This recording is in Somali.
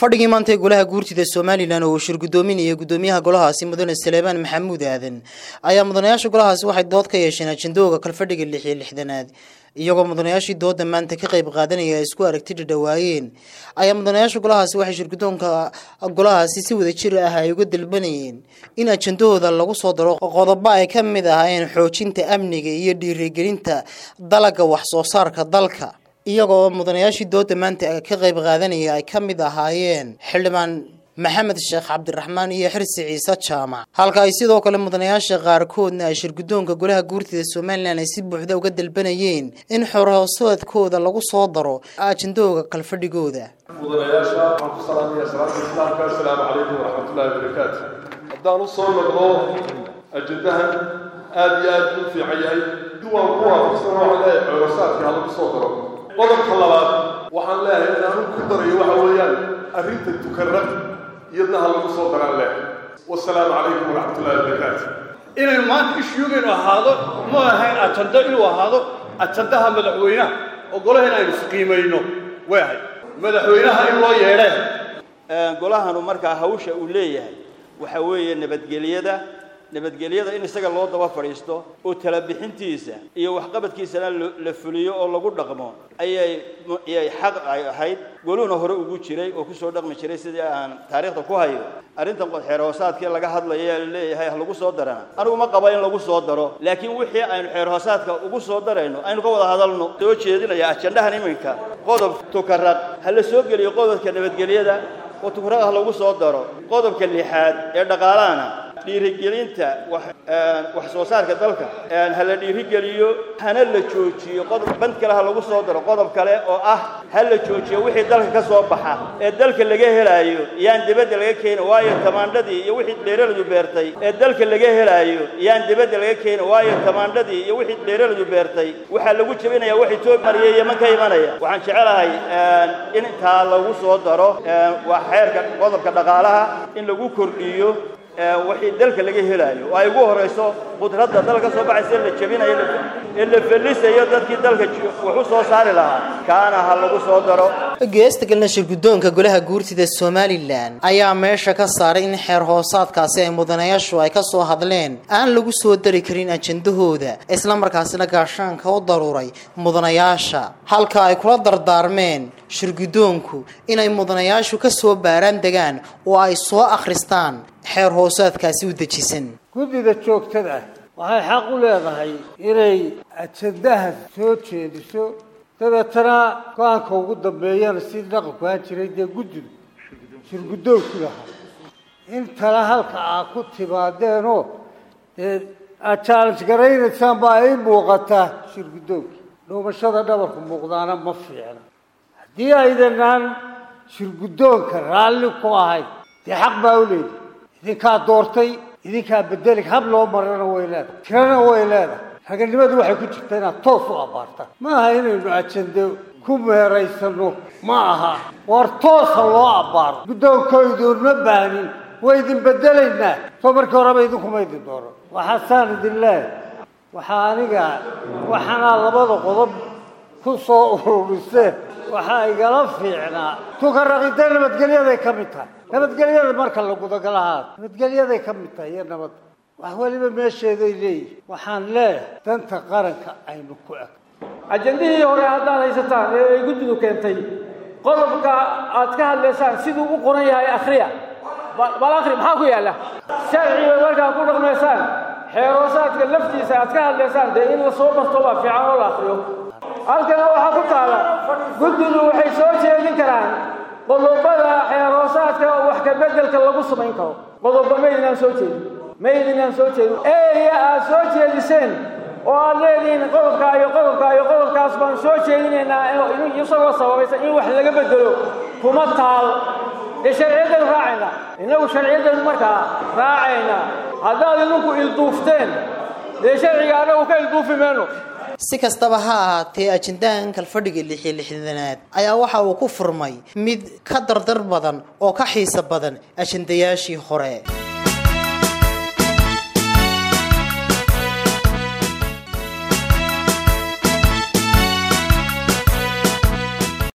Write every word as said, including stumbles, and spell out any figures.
fadhigii maanta golaha guurtida Soomaaliland oo shir gudoominaya gudoomiyaha golahaasi mudane Saleebaan Maxamuud Aadan ayaa mudanayaasha golahaasi waxay dood ka yeesheen ajandooga kala fadhiga lix iyo lixdanaad iyagoo mudanayaashii dooda maanta ka qayb qaadanaya isku aragtida dhawaayeen ayaa mudanayaasha golahaasi waxay shir gudoonka golahaasi si wada jir ah ay uga dalbanayeen in ajandooda lagu soo daro qodobo ay ka mid ahaayeen xoojinta amniga iyo dhiirigelinta dalagga wax soo saarka dalka iyagoo mudanayaashii dooda maanta ka qayb qaadanaya ay ka mid ahaayeen xildhibaan maxamed sheekh cabdiraxmaan iyo xirsi ciise jaamac halka ay sidoo kale mudanayaasha qaarkoodna ay shir gudoonka golaha guurtida Soomaaliland ay si buuxda uga dalbanayeen in xoroosadkooda lagu soo daro ajandooga kala fadhigooda mudanayaasha waxaan ku salaamayaa salaamta islaamka assalaamu calaykum waraxmatullaahi wabarakaatuh haddaan u soo noqdo ajandahan aad iyo aad u fiican yahay duwan ku waafaqsan waxaan leeyahay xoroosaadka ha lagu soo daro qodobka labaad waxaan leeyahay inaan ku darayo waxa weeyaan arrinta tukarrad iyadna ha lagu soo daraan leh wassalaamu calaykum waraxmatullaahi wabarakaatuh inaynu maanta ishuugaynu ahaado ma ahayn ajando inuu ahaado ajandaha madaxweynaha ogolahayn aynu isqiimayno way ahay madaxweynaha in loo yeedheen golahanu markaa hawsha uu leeyahay waxa weeye nabadgelyada nabadgelyada in isaga loo daba fadhiisto oo tala bixintiisa iyo waxqabadkiisana la fuliyo oo lagu dhaqmo ayay ayay xaq ay ahayd goluna hore ugu jiray oo ku soo dhaqmi jiray sidii aan taariikhda ku hayo arrintan xeerhoosaadkii laga hadlayo leeyahay lagu soo darana anigu ma qabo in lagu soo daro laakiin wixii aynu xeerhoosaadka ugu soo darayno aynu ka wada hadalno soo jeedinaya ajandahan iminka qodob tukarrad hal la soo geliyo qodobka nabadgelyada oo tukarrad lagu soo daro qodobka lixaad ee dhaqaalaana dhiirigelinta wax wax soo saarka dalka aan hal dhiirigeliyo hana la joojiyo qodob band kale ha lagu soo daro qodob kale oo ah hal la joojiyo wixii dalka ka soo baxa ee dalka laga helayo yaan dibadda laga keenay waayo tamaandadii iyo wixii dheeraladu beertay ee dalka laga helayo yaan dibadda laga keenay waayo tamaandadii iyo wixii dheeraladu beertay waxa lagu jabinayaa wixii toog mariyay Yemen ka imanaya waxaan jecelahay in inta lagu soo daro wax xeerka qodobka dhaqaalaha in lagu kordhiyo wixii dalka laga helayo ay ugu horeyso qudradda dalka soo baxaysa la jabinayo in la falisayo dadkii dalka wuxuu soo saari lahaa kaana ha lagu soo daro geesta galna shir gudoonka golaha guurtida Soomaaliland ayaa meesha ka saaray in xeer hoosaadkaasi ay mudanayaashu ay ka soo hadleen aan lagu soo dari karin ajandahooda isla markaasina gaashaanka u daruuray mudanayaasha halka ay kula dardaarmeen shir gudoonku inay mudanayaashu ka soo baaraan degaan oo ay soo akhristaan xeer hoosaadkaasi u dejisan guddiga joogtada waxay xaq u leedahay inay ajandaha soo jeediso dabeetana go'aanka ugu dambeeyana si dhaqanku aan jiray dee guddigu shir gudoonku lahaa intana halka aa ku timaadeenoo dee aad challenge garaynaysaan baa ay muuqataa shir gudoonki dhuumashada dhabarku muuqdaana ma fiicna haddii aydanaan shir gudoonka raalli ku ahayn dee xaq baa u leedahay idinkaa doortay idinkaa bedeli hab loo marana way leedahay tirana way leedahay raganimadu waxay ku jirtaa inaad toos u abaartaan ma aha inaynu ajando ku meeraysano ma aha war toosa loo abaaro guddoonkooyduunma baahnin way idin bedelaynaa soo markii horeba idinkuma idin doono waxaasaan idin leeyahay waxaa aniga waxaanaa labada qodob ku soo ururiseen waxaa igala fiicnaa tukarraqida nabadgelyaday ka mid tahay nabadgelyada marka la gudagalahaa nabadgelyaday ka mid tahay iyo nabad wax waliba meesheeday leeyihin waxaan leeyahay danta qaranka aynu ku eg ajandihii hore haddaad haysataan ee ay guddidu keentay qodobka aad ka hadlaysaan siduu u qoran yahay akhriya bal akhri maxaa ku yaalla sharciga markaa ku dhaqmaysaan xeeroosaadka laftiisa aad ka hadlaysaan dee in la soo barto waa fiican oo la akhriyo halkana waxaa ku taala guddidu waxay soo jeedin karaan qodobada xeeroosaadka wax ka beddelka lagu samayn karo qodobo maydinaan soo jeedin maydinaan soo jeedin eeya aad soo jeediseen oo aad leedihiin qodobka iyo qodobka iyo qodobkaas baan soo jeedinaynaa isagoo sababaysa in wax laga bedelo kuma taal dee sharciyaddaynu raacaynaa innagu sharciyaddaynu markaa raacaynaa haddaad idinku ilduufteen dee sharciga annagu ka ilduufi mayno si kastaba ha ahaatee ajandahan kala fadhiga lix iyo lixdanaad ayaa waxa uu ku furmay mid ka dardar badan oo ka xiiso badan ajandayaashii hore